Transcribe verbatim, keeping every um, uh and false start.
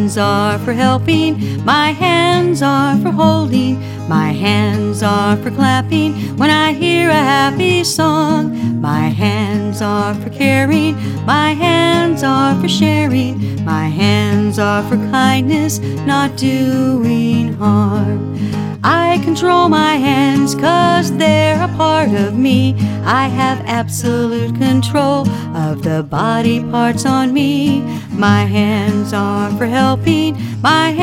hands are for helping, my hands are for holding, my hands are for clapping when I hear a happy song. My hands are for caring, my hands are for sharing, my hands are for kindness, not doing harm. I control my hands 'cause they're a part of me. I have absolute control of the body parts on me. My hands are for helping, my